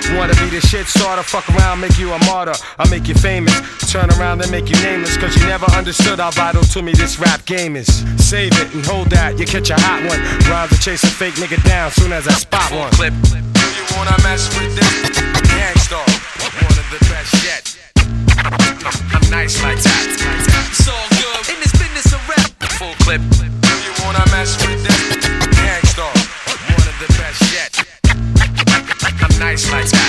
Wanna be the shit starter, fuck around, make you a martyr. I make you famous, turn around and make you nameless. Cause you never understood how vital to me this rap game is. Save it and hold that, you catch a hot one. Rhymes to chase a fake nigga down soon as I spot one. Clip. Do you wanna mess with this? Gangstar, one of the best yet. I'm nice like that. It's all good in this business of rap. Full clip. Do you wanna mess with this? Gangstar, one of the best yet. I'm nice like that.